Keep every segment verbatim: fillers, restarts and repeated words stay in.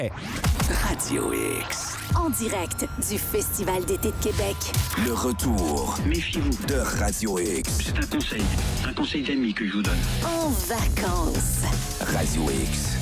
est Radio X. En direct du Festival d'été de Québec. Le retour Méfiez-vous de Radio X. C'est un conseil, un conseil d'amis que je vous donne. En vacances. Radio X.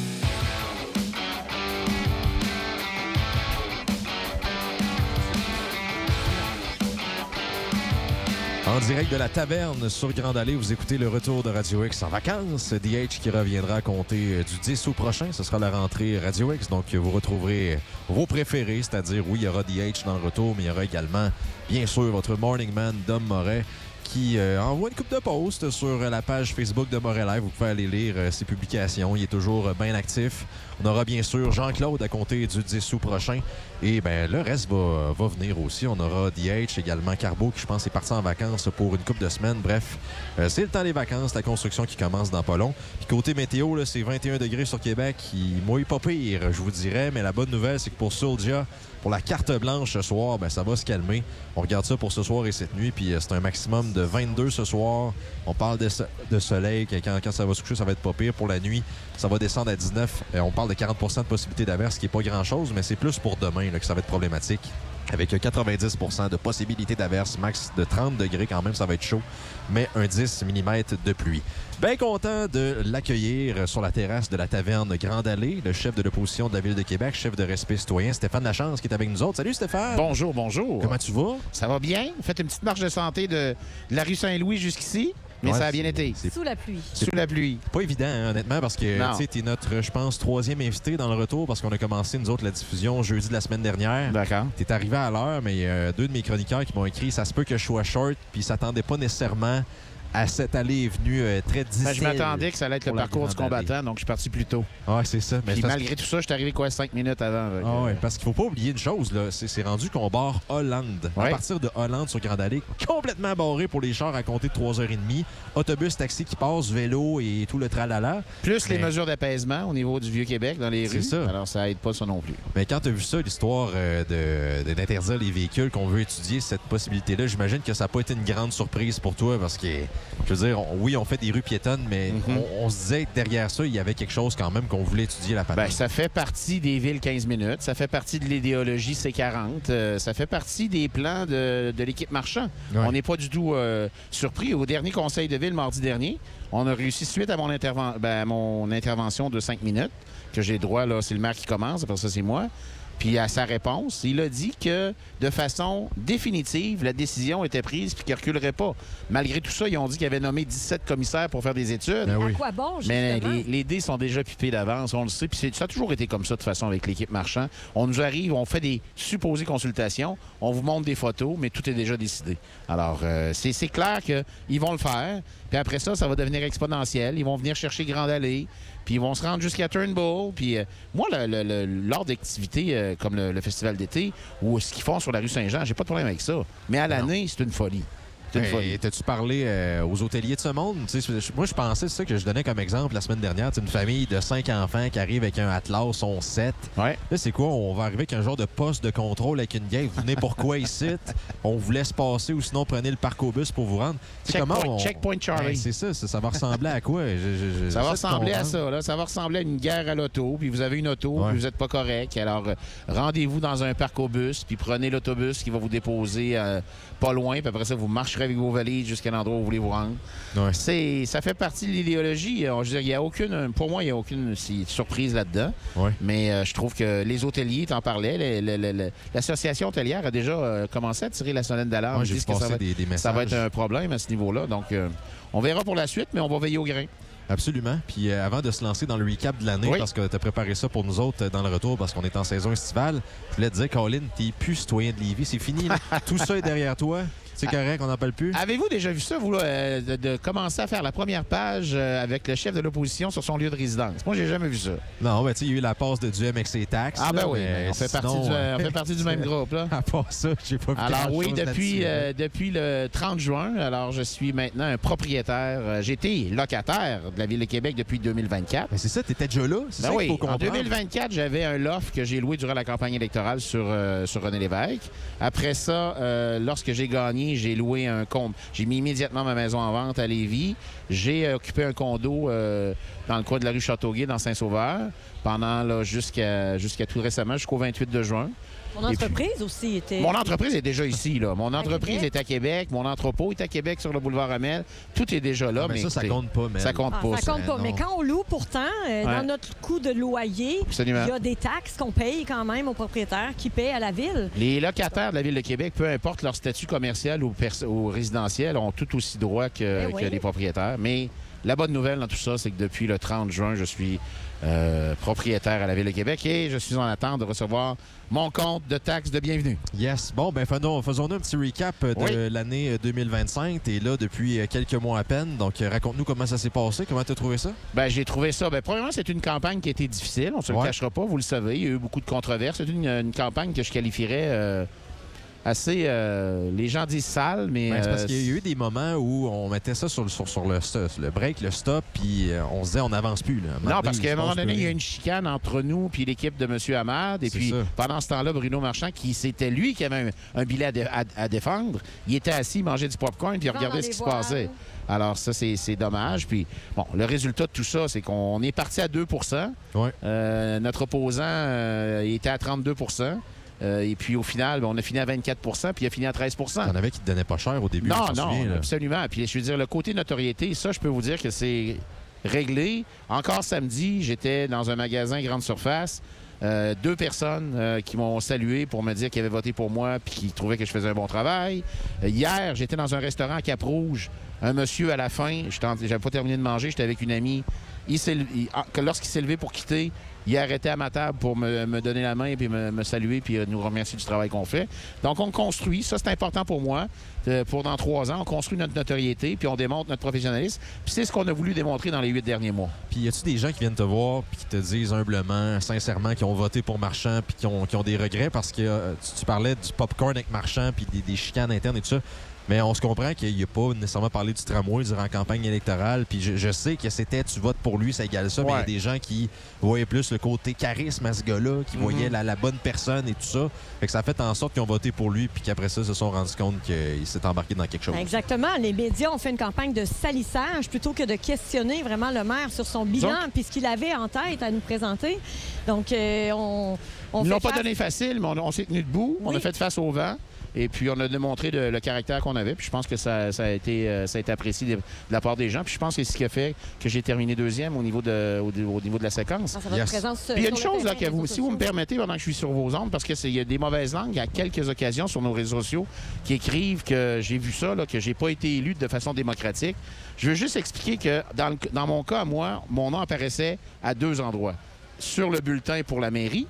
En direct de la taverne sur Grande Allée, vous écoutez le retour de Radio X en vacances. D H qui reviendra compter du dix août prochain. Ce sera la rentrée Radio X. Donc, vous retrouverez vos préférés, c'est-à-dire, oui, il y aura D H dans le retour, mais il y aura également, bien sûr, votre Morning Man, Dom Moret, qui euh, envoie une coupe de posts sur la page Facebook de Moret Live. Vous pouvez aller lire euh, ses publications. Il est toujours euh, bien actif. On aura bien sûr Jean-Claude à compter du dix août prochain. Et ben le reste va, va venir aussi. On aura D H, également Carbo, qui je pense est parti en vacances pour une couple de semaines. Bref, euh, c'est le temps des vacances, la construction qui commence dans pas long. Puis côté météo, là, c'est vingt et un degrés sur Québec. Il mouille pas pire, je vous dirais. Mais la bonne nouvelle, c'est que pour Soldia, pour la carte blanche ce soir, ben ça va se calmer. On regarde ça pour ce soir et cette nuit. Puis euh, c'est un maximum de vingt-deux ce soir. On parle de, so- de soleil. Quand, quand ça va se coucher, ça va être pas pire. Pour la nuit, ça va descendre à dix-neuf. Euh, on parle de quarante pour cent de possibilité d'averse, ce qui n'est pas grand-chose, mais c'est plus pour demain là, que ça va être problématique. Avec quatre-vingt-dix pour cent de possibilité d'averse, max de trente degrés quand même, ça va être chaud, mais un dix millimètres de pluie. Bien content de l'accueillir sur la terrasse de la taverne Grande Allée, le chef de l'opposition de la Ville de Québec, chef de Respect citoyen, Stéphane Lachance, qui est avec nous autres. Salut Stéphane! Bonjour, bonjour. Comment tu vas? Ça va bien. Faites une petite marche de santé de, de la rue Saint-Louis jusqu'ici, mais Ouais, ça a bien c'est- été. c'est Sous la pluie. Sous la pluie. Pas évident, hein, honnêtement, parce que Non. tu es notre, je pense, troisième invité dans le retour, parce qu'on a commencé, nous autres, la diffusion jeudi de la semaine dernière. D'accord. T'es arrivé à l'heure, mais il y a deux de mes chroniqueurs qui m'ont écrit « Ça se peut que je sois short », puis ils s'attendaient pas nécessairement à cette allée et venue euh, très difficile. Ben, je m'attendais que ça allait être le pour la parcours du Grande Allée. combattant, donc je suis parti plus tôt. Ah, c'est ça. Mais Puis parce... malgré tout ça, je suis arrivé quoi, cinq minutes avant. donc, Ah, ouais, euh, parce qu'il faut pas oublier une chose, là. C'est, c'est rendu qu'on barre Hollande. À Ouais. partir de Hollande sur Grande Allée, complètement barré pour les chars à compter de trois heures trente. Autobus, taxi qui passe, vélo et tout le tralala. Plus les Mais- mesures d'apaisement au niveau du Vieux-Québec dans les C'est rues. ça. Alors, ça aide pas ça non plus. Mais quand tu as vu ça, l'histoire euh, de, de- d'interdire les véhicules, qu'on veut étudier cette possibilité-là, j'imagine que ça n'a pas été une grande surprise pour toi parce que, je veux dire, on- oui, on fait des rues piétonnes, mais Mhm. on, on se disait que derrière ça, il y avait quelque chose quand même qu'on voulait étudier la patente. Ben, ça fait partie des villes quinze minutes, ça fait partie de l'idéologie C quarante, euh, ça fait partie des plans de, de l'équipe marchand. Ouais. On n'est pas du tout euh, surpris. Au dernier conseil de ville, mardi dernier, on a réussi, suite à mon, interven- ben, à mon intervention de cinq minutes, que j'ai droit, là, c'est le maire qui commence, après ça, c'est moi. Puis à sa réponse, il a dit que de façon définitive, la décision était prise puis qu'il ne reculerait pas. Malgré tout ça, ils ont dit qu'ils avaient nommé dix-sept commissaires pour faire des études. Ben oui. À quoi bon, Mais justement? les, les dés sont déjà pipés d'avance, on le sait. Puis c'est- ça a toujours été comme ça, de toute façon, avec l'équipe marchand. On nous arrive, on fait des supposées consultations, on vous montre des photos, mais tout est déjà décidé. Alors, euh, c'est c'est clair qu'ils vont le faire. Puis après ça, ça va devenir exponentiel. Ils vont venir chercher Grande Allée, puis ils vont se rendre jusqu'à Turnbull. Puis euh, moi, le, le, le- lors d'activités euh, comme le, le festival d'été, ou ce qu'ils font sur la rue Saint-Jean, j'ai pas de problème avec ça. Mais à l'année, c'est une folie. C'est une Hey, folie. t'as-tu parlé euh, aux hôteliers de ce monde? Tu sais, je- moi, je pensais, c'est ça que je donnais comme exemple la semaine dernière. C'est une famille de cinq enfants qui arrive avec un Atlas, on sept. Ouais. Là, c'est quoi? On va arriver avec un genre de poste de contrôle avec une gueule. Vous venez pourquoi ici? On vous laisse passer ou sinon prenez le parc-au-bus pour vous rendre. Tu sais, Checkpoint- on- Checkpoint Charlie. Hey, c'est ça, ça, ça va ressembler à quoi? Je- je- je- Ça va j'essaie de ressembler à comprendre. ça. Là. Ça va ressembler à une guerre à l'auto, puis vous avez une auto, Ouais. puis vous n'êtes pas correct. Alors, euh, rendez-vous dans un parc au bus, puis prenez l'autobus qui va vous déposer euh, pas loin, puis après ça, vous marcherez avec vos valises jusqu'à l'endroit où vous voulez vous rendre. Ouais. C'est, ça fait partie de l'idéologie. Euh, Je veux dire, il y a aucune, pour moi, il n'y a aucune si, surprise là-dedans. Ouais. Mais euh, je trouve que les hôteliers, t'en parlais, le- le- le- le- l'association hôtelière a déjà euh, commencé à tirer la sonnette d'alarme. Ouais, Ils j'ai disent vu que ça passer va, des, des messages. ça va être un problème à ce niveau-là. Donc, euh, on verra pour la suite, mais on va veiller au grain. Absolument. Puis euh, avant de se lancer dans le recap de l'année, Oui. parce que tu as préparé ça pour nous autres euh, dans le retour, parce qu'on est en saison estivale, je voulais te dire, Colin, t'es plus citoyen de Lévis. C'est fini. là. Tout ça est derrière toi. C'est correct, on n'en parle plus. Avez-vous déjà vu ça, vous, là, euh, de, de commencer à faire la première page euh, avec le chef de l'opposition sur son lieu de résidence? Moi, j'ai jamais vu ça. Non, ben, tu sais, il y a eu la passe de Duhem avec ses taxes. Ah, ben là, oui, mais ben, on, fait partie sinon, du, euh, on fait partie du même groupe, là. À part ça, j'ai pas vu Alors oui, grand-chose depuis, là-dessus, euh, hein. depuis le trente juin, alors je suis maintenant un propriétaire. Euh, J'ai été locataire de la Ville de Québec depuis deux mille vingt-quatre. Mais c'est ça, t'étais déjà là. C'est Ben ça qu'il oui, faut en comprendre. deux mille vingt-quatre, j'avais un loft que j'ai loué durant la campagne électorale sur, euh, sur René Lévesque. Après ça, euh, lorsque j'ai gagné, j'ai loué un compte. J'ai mis immédiatement ma maison en vente à Lévis. J'ai euh, occupé un condo euh, dans le coin de la rue Châteauguay, dans Saint-Sauveur, pendant là, jusqu'à jusqu'à tout récemment, jusqu'au vingt-huit de juin. Mon entreprise puis, aussi était... Mon entreprise est déjà ici. Là. Mon entreprise Québec. est à Québec. Mon entrepôt est à Québec sur le boulevard Amel. Tout est déjà là. Ah, mais, mais ça, ça compte pas. Mel. Ça compte ah, pas. Ça compte pas. Non. Mais quand on loue, pourtant, euh, Ouais. dans notre coût de loyer, Absolument. il y a des taxes qu'on paye quand même aux propriétaires qui paient à la ville. Les locataires de la Ville de Québec, peu importe leur statut commercial ou, pers- ou résidentiel, ont tout aussi droit que, Eh oui. que les propriétaires. Mais la bonne nouvelle dans tout ça, c'est que depuis le trente juin, je suis euh, propriétaire à la Ville de Québec et je suis en attente de recevoir mon compte de taxes de bienvenue. Yes. Bon, ben faisons, faisons-nous un petit recap de Oui. l'année deux mille vingt-cinq. T'es là depuis quelques mois à peine. Donc, raconte-nous comment ça s'est passé. Comment t'as trouvé ça? Ben, j'ai trouvé ça. Ben, premièrement, c'est une campagne qui a été difficile. On ne se le Ouais. cachera pas, vous le savez. Il y a eu beaucoup de controverses. C'est une, une campagne que je qualifierais euh, assez... euh, les gens disent sale, mais... Ben, c'est parce euh, qu'il y a eu des moments où on mettait ça sur, le- sur, sur le, sur le break, le stop, puis euh, on se disait on n'avance plus. Là. À un moment Non, donné, parce il qu'à se un moment passe donné, plus il y a rien. une chicane entre nous puis l'équipe de M. Hamad. Et C'est puis, ça. pendant ce temps-là, Bruno Marchand, qui c'était lui qui avait un, un billet à, dé- à- à défendre, il était assis, il mangeait du popcorn puis il Dans regardait les ce qui se voiles. passait. Alors, ça, c'est c'est dommage. Puis, bon, le résultat de tout ça, c'est qu'on est parti à deux pour cent. Ouais. Euh, notre opposant euh, il était à trente-deux pour cent. Euh, et puis, au final, ben, on a fini à vingt-quatre pour cent puis il a fini à treize pour cent. Il y en avait qui te donnaient pas cher au début. Non, je m'en non, souviens, là. absolument. Puis je veux dire, le côté notoriété, ça, je peux vous dire que c'est réglé. Encore samedi, j'étais dans un magasin grande surface. Euh, deux personnes euh, qui m'ont salué pour me dire qu'ils avaient voté pour moi puis qui trouvaient que je faisais un bon travail. Euh, hier, j'étais dans un restaurant à Cap-Rouge. Un monsieur, à la fin, j'avais pas terminé de manger, j'étais avec une amie. Il s'est- il- ah, que lorsqu'il s'est levé pour quitter, il a arrêté à ma table pour me, me donner la main puis me, me saluer puis euh, nous remercier du travail qu'on fait. Donc, on construit. Ça, c'est important pour moi. Euh, pour dans trois ans, on construit notre notoriété puis on démontre notre professionnalisme. Puis c'est ce qu'on a voulu démontrer dans les huit derniers mois. Puis y a-tu des gens qui viennent te voir puis qui te disent humblement, sincèrement, qui ont voté pour Marchand puis qui ont, qui ont des regrets parce que euh, tu, tu parlais du popcorn avec Marchand puis des, des chicanes internes et tout ça. Mais on se comprend qu'il n'a pas nécessairement parlé du tramway durant la campagne électorale. Puis je, je sais que c'était tu votes pour lui, ça égale ça. Mais il y a Ouais. des gens qui voyaient plus le côté charisme à ce gars-là, qui Mhm. voyaient la, la bonne personne et tout ça. Fait que ça a fait en sorte qu'ils ont voté pour lui puis qu'après ça, ils se sont rendus compte qu'il s'est embarqué dans quelque chose. Exactement. Les médias ont fait une campagne de salissage plutôt que de questionner vraiment le maire sur son bilan Donc- puis ce qu'il avait en tête à nous présenter. Donc, euh, on, on Ils ne fait l'ont pas face- donné facile, mais on, on s'est tenu debout. On Oui. a fait face au vent. Et puis, on a démontré le, le caractère qu'on avait. Puis, je pense que ça, ça a, été, euh, ça a été apprécié de, de la part des gens. Puis, je pense que c'est ce qui a fait que j'ai terminé deuxième au niveau de, au, au niveau de la séquence. Ah, ça va Yes. être présence Puis, il y a une sur le chose, là, terrain, que vous, réseaux si vous me sociaux. permettez, pendant que je suis sur vos ondes, parce qu'il y a des mauvaises langues à quelques occasions sur nos réseaux sociaux qui écrivent que j'ai vu ça, là, que j'ai pas été élu de façon démocratique. Je veux juste expliquer que dans, le- dans mon cas, moi, mon nom apparaissait à deux endroits. Sur le bulletin pour la mairie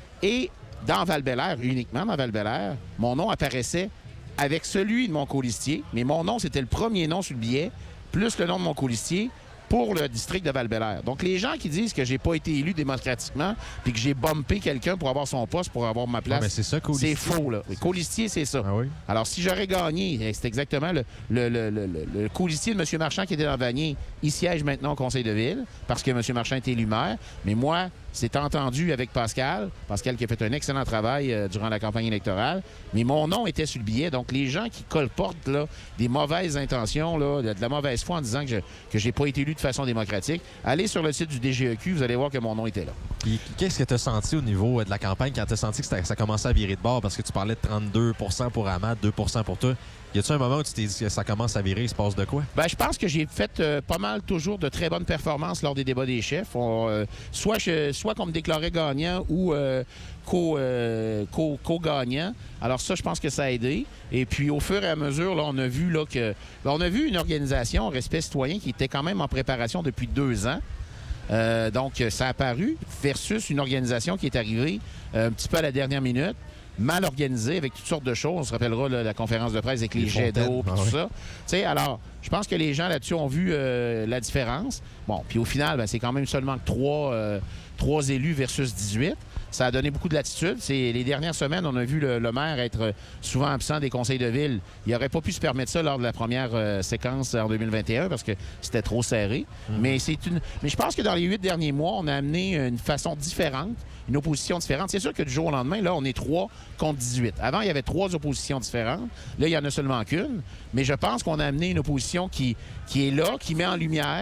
et dans Val-Bélair, uniquement dans Val-Bélair, mon nom apparaissait avec celui de mon colistier, mais mon nom, c'était le premier nom sur le billet, plus le nom de mon colistier pour le district de Val-Bélair. Donc, les gens qui disent que j'ai pas été élu démocratiquement puis que j'ai bumpé quelqu'un pour avoir son poste, pour avoir ma Ouais, place, mais c'est ça, colistier. c'est faux, là. Oui, colistier, c'est ça. Ah oui? Alors, si j'aurais gagné, c'est exactement le, le, le, le, le- le colistier de M. Marchand qui était dans Vanier. Il siège maintenant au conseil de ville parce que M. Marchand est élu maire. Mais moi, c'est entendu avec Pascal. Pascal qui a fait un excellent travail euh, durant la campagne électorale. Mais mon nom était sur le billet. Donc, les gens qui colportent là, des mauvaises intentions, là, de, de la mauvaise foi en disant que je que j'ai pas été élu de façon démocratique, allez sur le site du D G E Q, vous allez voir que mon nom était là. Puis qu'est-ce que tu as senti au niveau euh, de la campagne quand tu as senti que ça, ça commençait à virer de bord? Parce que tu parlais de trente-deux pour cent pour Hamad, deux pour cent pour toi. Y a-tu un moment où tu t'es dit que ça commence à virer, il se passe de quoi? Ben, je pense que j'ai fait euh, pas mal toujours de très bonnes performances lors des débats des chefs. On, euh, soit, je- soit qu'on me déclarait gagnant ou euh, co, euh, co- co-gagnant. Alors ça, je pense que ça a aidé. Et puis au fur et à mesure, là, on a vu là, que ben, on a vu une organisation, Respect citoyen, qui était quand même en préparation depuis deux ans. Euh, donc, ça a apparu versus une organisation qui est arrivée euh, un petit peu à la dernière minute, mal organisée, avec toutes sortes de choses. On se rappellera là, la conférence de presse avec les, Les jets d'eau fontaines, et ah tout ouais. ça. Tu sais, alors, je pense que les gens là-dessus ont vu euh, la différence. Bon, puis au final, ben, c'est quand même seulement que trois, euh, trois élus versus dix-huit. Ça a donné beaucoup de latitude. C'est, les dernières semaines, on a vu le, le maire être souvent absent des conseils de ville. Il n'aurait pas pu se permettre ça lors de la première euh, séquence en deux mille vingt et un parce que c'était trop serré. Mais c'est une. Mais je pense que dans les huit derniers mois, on a amené une façon différente, une opposition différente. C'est sûr que du jour au lendemain, là, on est trois contre dix-huit. Avant, il y avait trois oppositions différentes. Là, il n'y en a seulement qu'une. Mais je pense qu'on a amené une opposition qui, qui est là, qui met en lumière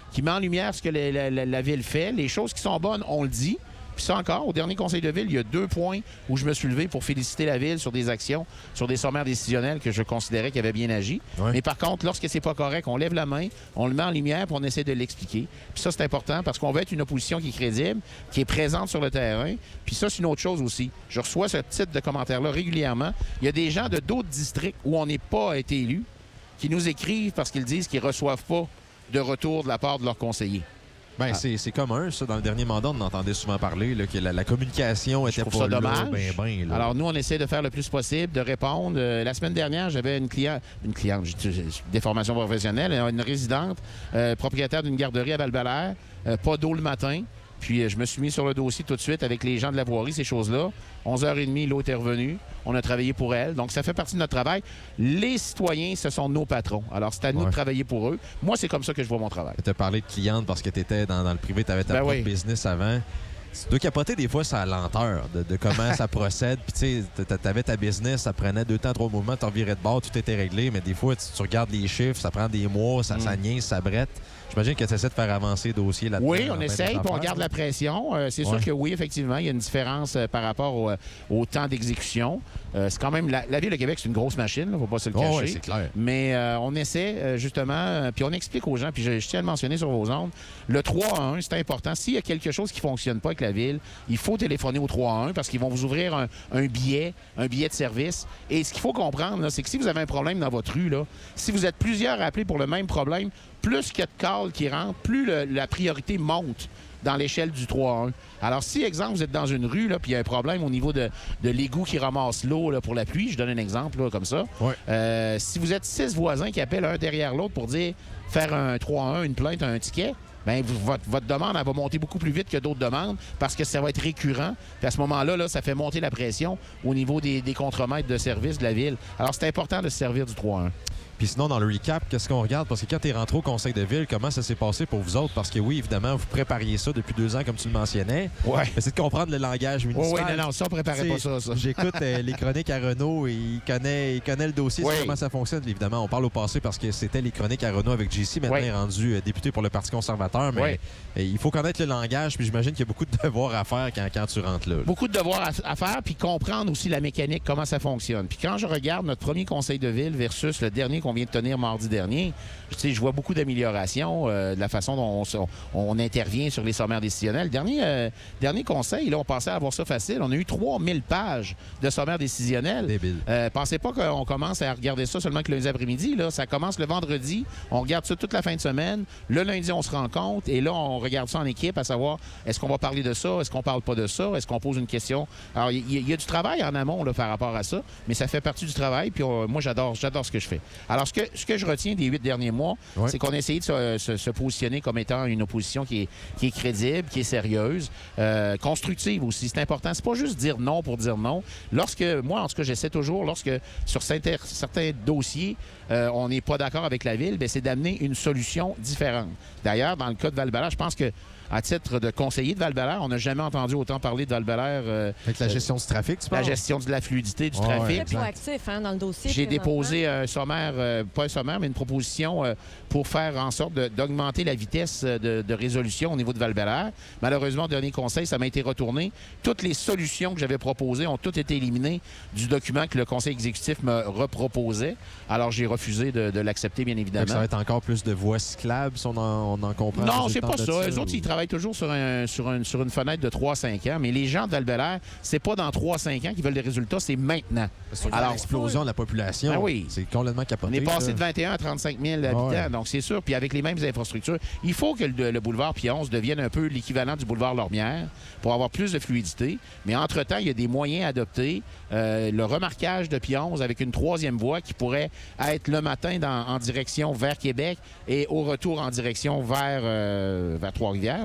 qui met en lumière ce que la, la, la, la ville fait. Les choses qui sont bonnes, on le dit. Puis ça encore, au dernier conseil de ville, il y a deux points où je me suis levé pour féliciter la ville sur des actions, sur des sommaires décisionnels que je considérais qu'ils avaient bien agi. Ouais. Mais par contre, lorsque c'est pas correct, on lève la main, on le met en lumière puis on essaie de l'expliquer. Puis ça, c'est important parce qu'on veut être une opposition qui est crédible, qui est présente sur le terrain. Puis ça, c'est une autre chose aussi. Je reçois ce type de commentaires-là régulièrement. Il y a des gens de d'autres districts où on n'est pas été élu qui nous écrivent parce qu'ils disent qu'ils ne reçoivent pas de retour de la part de leurs conseillers. Ben, c'est, c'est commun, ça. Dans le dernier mandat, on entendait souvent parler là, que la, la communication était trouve pas ça là, dommage. ben, ben, là. Alors, nous, on essaie de faire le plus possible, de répondre. Euh, la semaine dernière, j'avais une cliente, une cliente, j'ai des formations professionnelles, une résidente, euh, propriétaire d'une garderie à Val-Belair, euh, pas d'eau le matin. Puis, euh, je me suis mis sur le dossier tout de suite avec les gens de la voirie, ces choses-là. onze heures trente, l'eau était revenue. On a travaillé pour elle. Donc, ça fait partie de notre travail. Les citoyens, ce sont nos patrons. Alors, c'est à nous Ouais. de travailler pour eux. Moi, c'est comme ça que je vois mon travail. Tu as parlé de cliente parce que tu étais dans, dans le privé, tu avais ta Ben propre oui. business avant. Tu dois capoter des fois sur la lenteur de, de comment ça procède. Puis tu sais, t'avais ta business, ça prenait deux temps, trois mouvements, t'en virais de bord, tout était réglé. Mais des fois, tu, tu regardes les chiffres, ça prend des mois, ça, Mm. ça niaise, ça brette. J'imagine que tu essaies de faire avancer le dossier là-dedans. Oui, on dans essaye, bien des puis on affaires. garde la pression. Euh, c'est Ouais. sûr que oui, effectivement, il y a une différence euh, par rapport au, euh, au temps d'exécution. Euh, c'est quand même... La, la Ville de Québec, c'est une grosse machine, il ne faut pas se le Oh, cacher. ouais, c'est clair. Mais euh, on essaie, euh, justement, euh, puis on explique aux gens, puis je, je tiens à le mentionner sur vos ondes, le trois à un, c'est important. S'il y a quelque chose qui ne fonctionne pas avec la Ville, il faut téléphoner au trois à un parce qu'ils vont vous ouvrir un, un billet, un billet de service. Et ce qu'il faut comprendre, là, c'est que si vous avez un problème dans votre rue, là, si vous êtes plusieurs à appeler pour le même problème, plus qu'il y a de calls qui rentrent, plus le- la priorité monte dans l'échelle du trois à un. Alors, si, exemple, vous êtes dans une rue, là, puis il y a un problème au niveau de, de l'égout qui ramasse l'eau là, pour la pluie, je donne un exemple là, comme ça. Ouais. Euh, si vous êtes six voisins qui appellent un derrière l'autre pour dire faire un trois à un, une plainte, un ticket, bien, vous- votre, votre demande, elle va monter beaucoup plus vite que d'autres demandes parce que ça va être récurrent. Puis à ce moment-là, là, ça fait monter la pression au niveau des, des contremaîtres de service de la Ville. Alors, c'est important de se servir du trois à un. Puis sinon, dans le recap, qu'est-ce qu'on regarde? Parce que quand tu es rentré au conseil de ville, comment ça s'est passé pour vous autres? Parce que oui, évidemment, vous prépariez ça depuis deux ans, comme tu le mentionnais. Ouais. Mais c'est de comprendre le langage Oui, municipal. oui, non, non, ça, on préparait T'sais, pas ça, ça. J'écoute euh, les chroniques à Renault et il connaît, il connaît le dossier, Oui. sur comment ça fonctionne. Évidemment, on parle au passé parce que c'était les chroniques à Renault avec J C. Maintenant, Oui. il est rendu euh, député pour le Parti conservateur. Mais Oui. euh, il faut connaître le langage. Puis j'imagine qu'il y a beaucoup de devoirs à faire quand, quand tu rentres là. là. Beaucoup de devoirs à, à faire, puis comprendre aussi la mécanique, comment ça fonctionne. Puis quand je regarde notre premier conseil de ville versus le dernier qu'on vient de tenir mardi dernier, tu sais, je vois beaucoup d'améliorations euh, de la façon dont on, se- on intervient sur les sommaires décisionnels. Le dernier, euh, dernier conseil, là, on pensait avoir ça facile. On a eu trois mille pages de sommaires décisionnels. Débile. Euh, pensez pas qu'on commence à regarder ça seulement que le lundi après-midi. Là. Ça commence le vendredi. On regarde ça toute la fin de semaine. Le lundi, on se rencontre. Et là, on regarde ça en équipe à savoir est-ce qu'on va parler de ça? Est-ce qu'on parle pas de ça? Est-ce qu'on pose une question? Alors, il y, y a du travail en amont là, par rapport à ça, mais ça fait partie du travail. Puis on- moi, j'adore j'adore ce que je fais. Alors, ce que, ce que je retiens des huit derniers mois, Ouais. c'est qu'on a essayé de se, se- se positionner comme étant une opposition qui est, qui est crédible, qui est sérieuse, euh, constructive aussi. C'est important. C'est pas juste dire non pour dire non. Lorsque, moi, en tout cas, j'essaie toujours, lorsque sur certains, certains dossiers, euh, on n'est pas d'accord avec la Ville, bien, c'est d'amener une solution différente. D'ailleurs, dans le cas de Val-Belair, je pense que à titre de conseiller de Val-Belair, on n'a jamais entendu autant parler de Val-Belair. euh, Avec la gestion du trafic, tu la parles? gestion de la fluidité du Ouais, trafic. ouais. Très proactif hein, dans le dossier. J'ai présentement. déposé un sommaire, euh, pas un sommaire, mais une proposition euh, pour faire en sorte de- d'augmenter la vitesse euh, de, de résolution au niveau de Val-Belair. Malheureusement, au dernier conseil, ça m'a été retourné. Toutes les solutions que j'avais proposées ont toutes été éliminées du document que le conseil exécutif me reproposait. Alors, j'ai refusé de, de l'accepter, bien Fait que évidemment. ça va être encore plus de voies cyclables, si on en, on en comprend. Non, le c'est pas résultat ça. de Eux autres, ou- ils travaillent toujours sur, un, sur, un- sur une fenêtre de trois à cinq ans. Mais les gens de Val-Belair, c'est pas dans trois à cinq ans qu'ils veulent des résultats, c'est maintenant. C'est Alors, l'explosion de la population. Ah oui. C'est complètement capoté. On est passé ça. de vingt et un à trente-cinq mille habitants, ouais. donc c'est sûr. Puis avec les mêmes infrastructures, il faut que le, le boulevard Pionce devienne un peu l'équivalent du boulevard Lormière pour avoir plus de fluidité. Mais entre-temps, il y a des moyens à adopter. Euh, le remarquage de Pionce avec une troisième voie qui pourrait être le matin dans- en direction vers Québec et au retour en direction vers, euh, vers Trois-Rivières.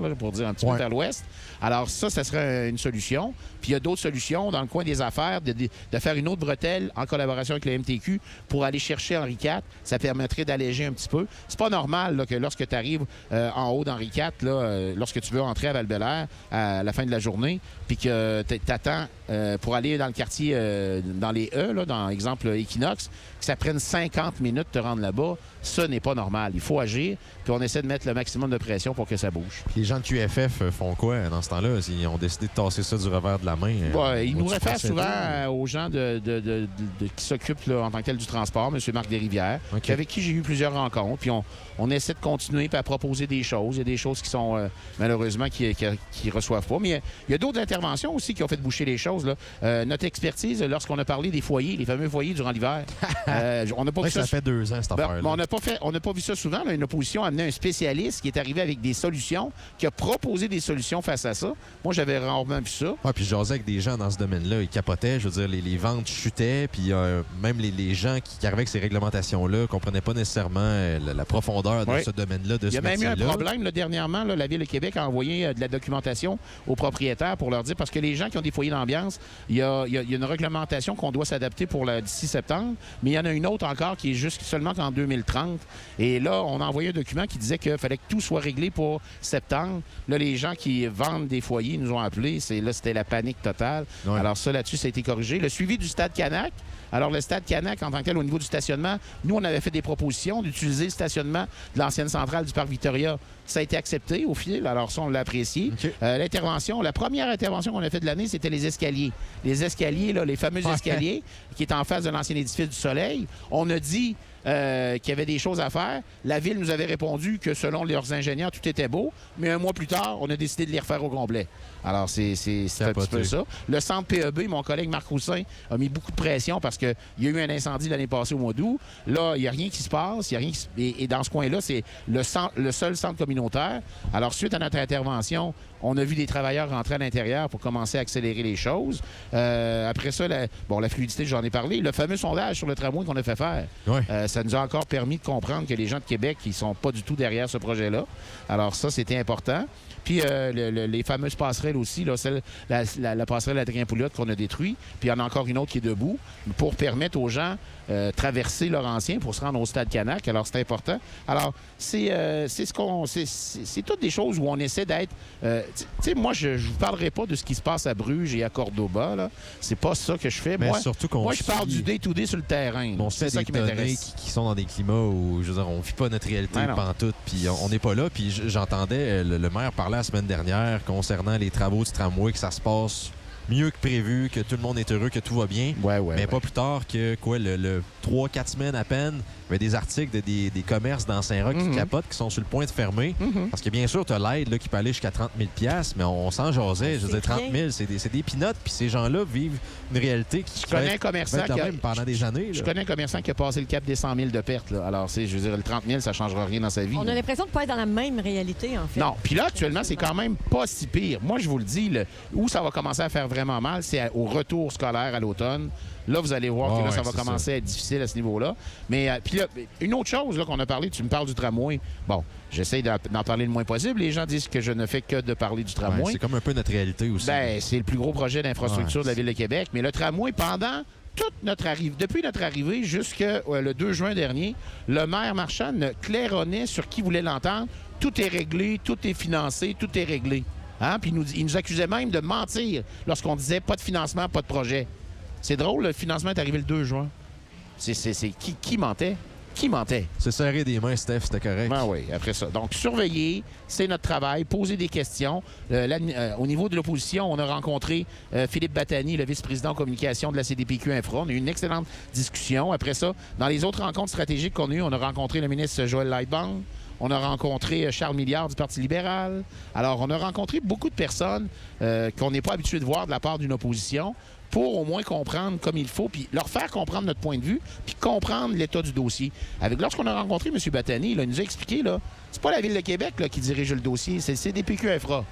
là, pour dire un petit Ouais. peu à l'ouest. Alors ça, ça serait une solution. Puis il y a d'autres solutions dans le coin des affaires, de, de, de faire une autre bretelle en collaboration avec le M T Q pour aller chercher Henri quatre. Ça permettrait d'alléger un petit peu. C'est pas normal là, que lorsque tu arrives euh, en haut d'Henri quatre, là, euh, lorsque tu veux entrer à Val-Bélair à la fin de la journée, puis que tu attends euh, pour aller dans le quartier, euh, dans les E, là, dans exemple Equinox, que ça prenne cinquante minutes de te rendre là-bas, ça n'est pas normal. Il faut agir, puis on essaie de mettre le maximum de pression pour que ça bouge. Puis les gens de Q F F font quoi dans ce temps-là? Ils ont décidé de tasser ça du revers de la main. Ouais, ils nous Au-dessus réfèrent procédé. souvent euh, aux gens de, de- de- de- de- qui s'occupent là, en tant que tel du transport, M. Marc Desrivières, OK. avec qui j'ai eu plusieurs rencontres. Puis on, on essaie de continuer puis à proposer des choses. Il y a des choses qui sont euh, malheureusement qui ne reçoivent pas. Mais il y a, il y a d'autres interventions aussi qui ont fait boucher les choses. Là. Euh, notre expertise, lorsqu'on a parlé des foyers, les fameux foyers durant l'hiver, euh, on n'a pas Ouais, vu ça ça. fait deux ans, cette Ben, affaire-là. mais on n'a pas fait, on n'a pas vu ça souvent. Là. Une opposition a amené un spécialiste qui est arrivé avec des solutions, qui a proposé des solutions face à ça. Moi, j'avais rarement vu ça. Ouais, puis j'osais avec des gens dans ce domaine-là, ils capotaient, je veux dire, les, les ventes chutaient, puis euh, même les, les gens qui, qui arrivaient avec ces réglementations-là ne comprenaient pas nécessairement euh, la, la profondeur de Oui. ce domaine-là, de Il y ce a même eu un métier-là. problème là, dernièrement. Là, la Ville de Québec a envoyé euh, de la documentation aux propriétaires pour leur dire, parce que les gens qui ont des foyers d'ambiance, il y a, il y a- il y a une réglementation qu'on doit s'adapter pour la- d'ici septembre, mais il y en a une autre encore qui est juste seulement qu'en deux mille trente. Et là, on a envoyé un document qui disait qu'il fallait que tout soit réglé pour septembre. Là, les gens qui vendent des foyers nous ont appelés. C'est, là, c'était la panique totale. Ouais. Alors ça, là-dessus, ça a été corrigé. Le suivi du Stade Canac. Alors, le Stade Canac, en tant que tel, au niveau du stationnement, nous, on avait fait des propositions d'utiliser le stationnement de l'ancienne centrale du Parc Victoria. Ça a été accepté au fil. Alors, ça, on l'a apprécié. OK. Euh, l'intervention, la première intervention qu'on a faite de l'année, c'était les escaliers. Les escaliers, là, les fameux Ouais. escaliers qui étaient en face de l'ancien édifice du Soleil. On a dit euh, qu'il y avait des choses à faire. La Ville nous avait répondu que, selon leurs ingénieurs, tout était beau. Mais un mois plus tard, on a décidé de les refaire au complet. Alors, c'est, c'est, c'est un petit Capoté. peu ça. Le centre P E B, mon collègue Marc Roussin a mis beaucoup de pression parce qu'il y a eu un incendie l'année passée au mois d'août. Là, il n'y a rien qui se passe. Il y a rien qui se- et, et dans ce coin-là, c'est le, centre- le seul centre communautaire. Alors, suite à notre intervention, on a vu des travailleurs rentrer à l'intérieur pour commencer à accélérer les choses. Euh, après ça, la, bon, la fluidité, j'en ai parlé. Le fameux sondage sur le tramway qu'on a fait faire, Ouais. euh, ça nous a encore permis de comprendre que les gens de Québec, ils sont pas du tout derrière ce projet-là. Alors ça, c'était important. Puis euh, le- le- les fameuses passerelles aussi, là, celle, la, la- la passerelle Adrien-Pouliot qu'on a détruite, puis il y en a encore une autre qui est debout, pour permettre aux gens euh, traverser Laurentien pour se rendre au Stade Canac. Alors c'est important. Alors c'est euh, c'est ce qu'on c'est, c'est, c'est toutes des choses où on essaie d'être. euh, tu sais, moi je, je vous parlerai pas de ce qui se passe à Bruges et à Cordoba. Là. C'est pas ça que je fais. Mais moi, surtout qu'on moi je parle suit- du day-to-day sur le terrain. On se C'est fait ça des qui données m'intéresse. qui, qui sont dans des climats où, je veux dire, on vit pas notre réalité Ouais, non. pantoute, puis on on n'est pas là. Puis j- j'entendais euh, le, le maire parler la semaine dernière concernant les travaux du tramway, que ça se passe mieux que prévu, que tout le monde est heureux, que tout va bien. Ouais, ouais. Mais ouais. pas plus tard que quoi, le, le trois quatre semaines à peine, il y avait des articles de des, des commerces dans Saint-Roch Mhm. qui capotent, qui sont sur le point de fermer. Mhm. Parce que bien sûr, tu as l'aide là, qui peut aller jusqu'à trente mille piastres, mais on, on s'en jasait. Je veux C'est dire, trente rien. mille, c'est des, c'est des peanuts, puis ces gens-là vivent une réalité qui Je connais va un être- commerçant va être la qui a- même pendant des années. Je là. connais un commerçant qui a passé le cap des cent mille de pertes. Là. Alors, c'est, je veux dire, le trente mille, ça ne changera rien dans sa vie. On là. a l'impression de ne pas être dans la même réalité, en fait. Non. Puis là, actuellement, c'est quand même pas si pire. Moi, je vous le dis, le- où ça va commencer à faire vraiment mal, c'est à- au retour scolaire à l'automne. Là, vous allez voir Ah que là, ça ouais, va c'est commencer à être difficile à ce niveau-là. Mais euh, puis là, une autre chose là, qu'on a parlé, tu me parles du tramway. Bon, j'essaie d'en, d'en parler le moins possible. Les gens disent que je ne fais que de parler du Ouais, tramway. c'est comme un peu notre réalité aussi. Ben, c'est le plus gros projet d'infrastructure Ouais, de la Ville de Québec. Mais le tramway, pendant toute notre arrivée, depuis notre arrivée jusqu'au le deux juin dernier, le maire Marchand ne claironnait sur qui voulait l'entendre. Tout est réglé, tout est financé, tout est réglé. Hein? Puis il nous, il nous accusait même de mentir lorsqu'on disait pas de financement, pas de projet. C'est drôle, le financement est arrivé le deux juin. C'est, c'est, c'est qui, qui mentait? Qui mentait? C'est serrer des mains, Steph, c'était correct. Ben oui, après ça. Donc, surveiller, c'est notre travail, poser des questions. Euh, l'admi- euh, au niveau de l'opposition, on a rencontré euh, Philippe Batani, le vice-président en communication de la C D P Q Infra. On a eu une excellente discussion. Après ça, dans les autres rencontres stratégiques qu'on a eues, on a rencontré le ministre Joël Lightbound. On a rencontré euh, Charles Milliard du Parti libéral. Alors, on a rencontré beaucoup de personnes euh, qu'on n'est pas habitué de voir de la part d'une opposition pour au moins comprendre comme il faut, puis leur faire comprendre notre point de vue, puis comprendre l'état du dossier. Avec lorsqu'on a rencontré M. Batani, là, il nous a expliqué, là, c'est pas la Ville de Québec là, qui dirige le dossier, c'est le C D P Q Infra.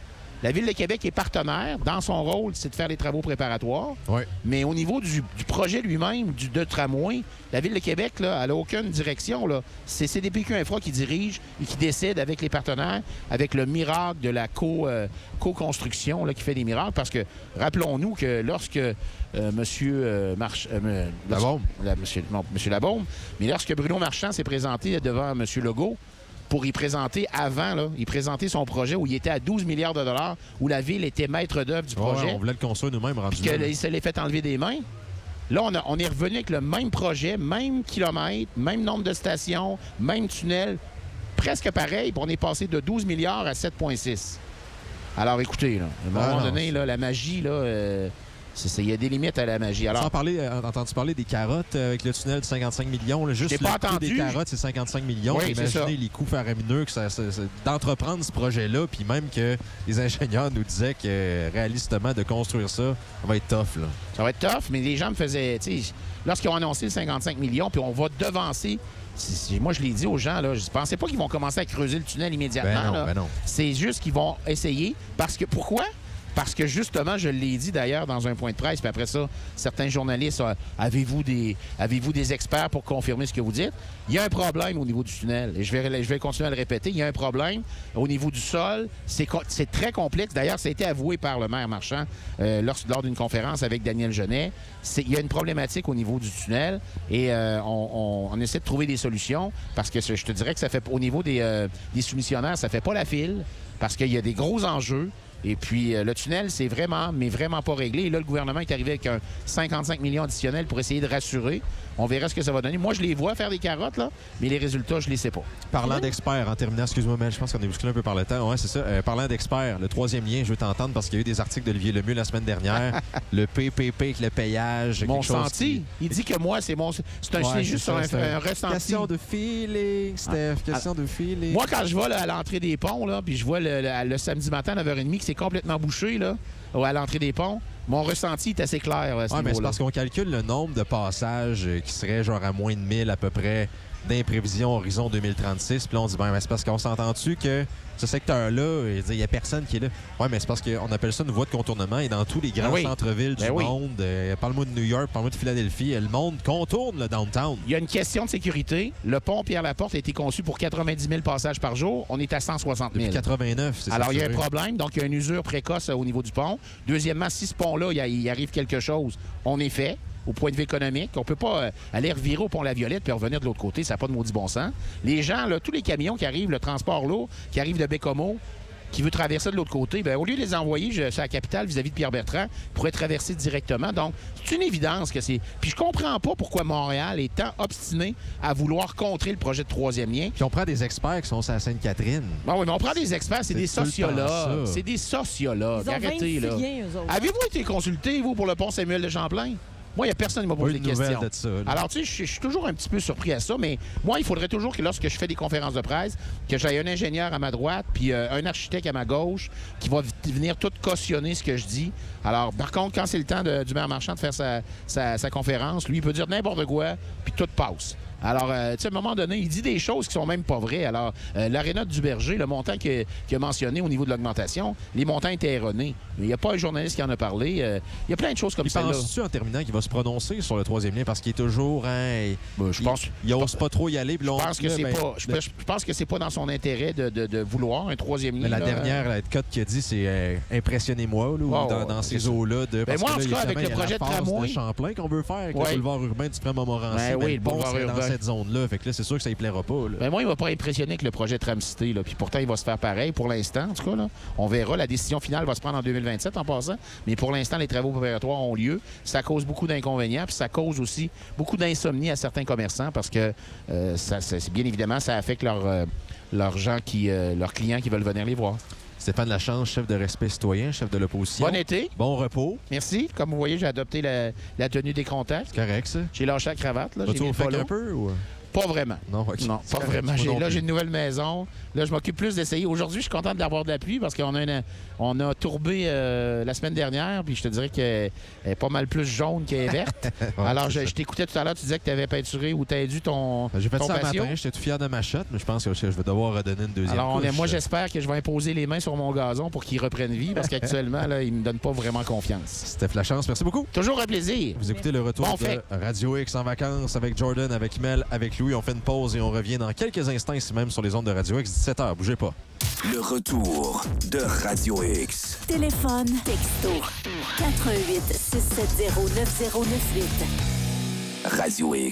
La Ville de Québec est partenaire. Dans son rôle, c'est de faire les travaux préparatoires. Oui. Mais au niveau du, du projet lui-même, du de tramway, la Ville de Québec, là, elle n'a aucune direction. Là. C'est C D P Q Infra qui dirige et qui décide avec les partenaires, avec le miracle de la co, euh, co-construction là, qui fait des miracles. Parce que, rappelons-nous que lorsque euh, M. Euh, March... Euh, Labaume. La, monsieur, non, M. Labaume, mais lorsque Bruno Marchand s'est présenté devant M. Legault, pour y présenter avant, là, y présenter son projet où il était à douze milliards de dollars, où la Ville était maître d'œuvre du projet. Ouais, on voulait le construire nous-mêmes rendu Puis là. qu'il se l'est fait enlever des mains. Là, on, a, on est revenu avec le même projet, même kilomètre, même nombre de stations, même tunnel, presque pareil, puis on est passé de douze milliards à sept virgule six. Alors, écoutez, là, à un moment Ah, non, donné, là, la magie, là... Euh, il y a des limites à la magie. Alors, Sans parler, euh, entendu parler des carottes euh, avec le tunnel de cinquante-cinq millions. Là, juste J'ai le pas coût entendu. des carottes, c'est cinquante-cinq millions. Oui, c'est ça. Imaginez les coûts faramineux que ça, ça- ça- d'entreprendre ce projet-là, puis même que les ingénieurs nous disaient que euh, réalistement, de construire ça, ça va être tough. Là. ça va être tough, mais les gens me faisaient... tu sais, lorsqu'ils ont annoncé le cinquante-cinq millions, puis on va devancer... c'est- c'est- moi, je l'ai dit aux gens, là, je ne pensais pas qu'ils vont commencer à creuser le tunnel immédiatement. Ben non, là. ben non. C'est juste qu'ils vont essayer. Parce que... Pourquoi? Parce que justement, je l'ai dit d'ailleurs dans un point de presse, puis après ça, certains journalistes, euh, avez-vous des, avez-vous des experts pour confirmer ce que vous dites? Il y a un problème au niveau du tunnel, et je vais, je vais continuer à le répéter, il y a un problème au niveau du sol. C'est, co- c'est très complexe. D'ailleurs, ça a été avoué par le maire Marchand euh, lors, lors d'une conférence avec Daniel Genet. C'est, il y a une problématique au niveau du tunnel, et euh, on, on- on essaie de trouver des solutions, parce que je te dirais que ça fait, au niveau des, euh, des soumissionnaires, ça fait pas la file, parce qu'il y a des gros enjeux. Et puis, euh, le tunnel, c'est vraiment, mais vraiment pas réglé. Et là, le gouvernement est arrivé avec un cinquante-cinq millions additionnels pour essayer de rassurer. On verra ce que ça va donner. Moi, je les vois faire des carottes, là, mais les résultats, je les sais pas. Parlant d'experts, en terminant, excuse-moi, mais je pense qu'on est bousculé un peu par le temps. Ouais, c'est ça. Euh, parlant d'experts, le troisième lien, je veux t'entendre parce qu'il y a eu des articles d'Olivier Lemieux la semaine dernière. Le P P P avec le payage. Mon quelque chose senti, qui- il dit que moi, c'est mon... C'est, un, Ouais, c'est juste ça, un, c'est un ressenti. Question de feeling, Steph. Question de feeling. Moi, quand je vais là, à l'entrée des ponts, là, puis je vois le, le- le samedi matin à neuf heures trente que c'est complètement bouché, là, à l'entrée des ponts, mon ressenti est assez clair à ce Ouais, mais c'est niveau-là. parce qu'on calcule le nombre de passages euh, qui seraient genre à moins de mille à peu près d'imprévision horizon deux mille trente-six. Puis là, on dit, ben, ben, c'est parce qu'on s'entend-tu que ce secteur-là, il n'y a personne qui est là. Oui, mais c'est parce qu'on appelle ça une voie de contournement et dans tous les grands Ben oui. centres-villes du Ben oui. monde, euh, parle-moi de New York, parle-moi de Philadelphie, euh, le monde contourne le downtown. Il y a une question de sécurité. Le pont Pierre-Laporte a été conçu pour quatre-vingt-dix mille passages par jour. On est à cent soixante mille. Depuis quatre-vingt-neuf, c'est ça. Alors, il y a un c'est vrai. problème. Donc, il y a une usure précoce euh, au niveau du pont. Deuxièmement, si ce pont-là, il, y a- il arrive quelque chose, on est fait. Au point de vue économique, on peut pas euh, aller revirer au pont La Violette puis revenir de l'autre côté. Ça n'a pas de maudit bon sens. Les gens, là, tous les camions qui arrivent, le transport lourd, qui arrive de Bécomo, qui veut traverser de l'autre côté, bien, au lieu de les envoyer je, sur la capitale vis-à-vis de Pierre-Bertrand, ils pourraient traverser directement. Donc, c'est une évidence que c'est... Puis je comprends pas pourquoi Montréal est tant obstiné à vouloir contrer le projet de troisième lien. Puis on prend des experts qui sont à Sainte-Catherine. Bon, oui, mais on prend des experts, c'est C'est des tout le temps sociologues. ça. C'est des sociologues. Ils ont Arrêtez, vingt-six là. liens, eux autres. Avez-vous été consulté, vous, pour le pont Samuel de Champlain? Moi, il n'y a personne qui m'a Pas posé eu des de nouvelles questions. de ça, là. Alors, tu sais, je- je suis toujours un petit peu surpris à ça, mais moi, il faudrait toujours que lorsque je fais des conférences de presse, que j'aie un ingénieur à ma droite, puis euh, un architecte à ma gauche, qui va v- venir tout cautionner ce que je dis. Alors, par contre, quand c'est le temps de- du maire Marchand de faire sa, sa- sa conférence, lui, il peut dire n'importe quoi, puis tout passe. Alors, euh, tu sais, à un moment donné, il dit des choses qui sont même pas vraies. Alors, euh, l'aréna du Berger, le montant qu'il qu'il a mentionné au niveau de l'augmentation, les montants étaient erronés. Mais il n'y a pas un journaliste qui en a parlé. Euh, Il y a plein de choses comme Puis ça. penses-tu, en terminant, qu'il va se prononcer sur le troisième lien parce qu'il est toujours... Hein, Ben, je il- pense- Il n'ose pas trop y aller. puis là, on- Je pense que là, c'est ben, pas. Je, le- je pense que c'est pas dans son intérêt de, de- de vouloir un troisième lien. Mais la là. dernière la cote qu'il a dit, c'est euh, impressionnez-moi, là, ou Ouais, dans, ouais, dans c'est ces ça. eaux-là. De, parce moi, que en là, tout cas, avec évidemment, le il y a projet la de phase tramway- de Champlain qu'on veut faire avec Ouais. le boulevard urbain du Pré-Montmorency. Ben mais oui, le le pont boulevard serait dans urbain. cette zone-là. Fait que là, c'est sûr que ça ne plaira pas. Là. Ben moi, il m'a pas impressionné avec le projet Tram-Cité, là. Puis pourtant, il va se faire pareil pour l'instant, en tout cas. Là. On verra. La décision finale va se prendre en deux mille vingt-sept en passant. Mais pour l'instant, les travaux préparatoires ont lieu. Ça cause beaucoup d'inconvénients. Puis ça cause aussi beaucoup d'insomnie à certains commerçants parce que, euh, ça, ça- c'est bien évidemment, ça affecte leurs euh, leurs gens qui, euh, leurs clients qui veulent venir les voir. Stéphane Lachance, chef de Respect citoyen, chef de l'opposition. Bon été. Bon repos. Merci. Comme vous voyez, j'ai adopté la, la tenue des contacts. C'est correct, ça. J'ai lâché la cravate. Là. J'ai Vas-tu mis au le fait polo. un peu? Ou... Pas vraiment. Non, ok. Non, C'est pas correct, vraiment. moi J'ai- non là, plus. j'ai une nouvelle maison. Là, je m'occupe plus d'essayer. Aujourd'hui, je suis content d'avoir de la pluie parce qu'on a, une- on a tourbé euh, la semaine dernière, puis je te dirais qu'elle est pas mal plus jaune qu'elle est verte. Ouais, Alors, c'est je, ça. je t'écoutais tout à l'heure, tu disais que tu avais peinturé ou tendu ton, J'ai fait ton ça le patio. matin, j'étais tout fier de ma shot, mais je pense que je vais devoir redonner une deuxième Alors, on couche. est- moi, j'espère que je vais imposer les mains sur mon gazon pour qu'il reprenne vie parce qu'actuellement, là, il me donne pas vraiment confiance. C'était la chance, merci beaucoup. Toujours un plaisir. Vous écoutez le retour Bon de fait. Radio X en vacances avec Jordan, avec Mel, avec Louis. On fait une pause et on revient dans quelques instants ici même sur les ondes de Radio X, dix-sept heures. Bougez pas. Le retour de Radio X. Téléphone, texto, quatre un huit, six sept zéro, neuf zéro neuf huit. Radio X.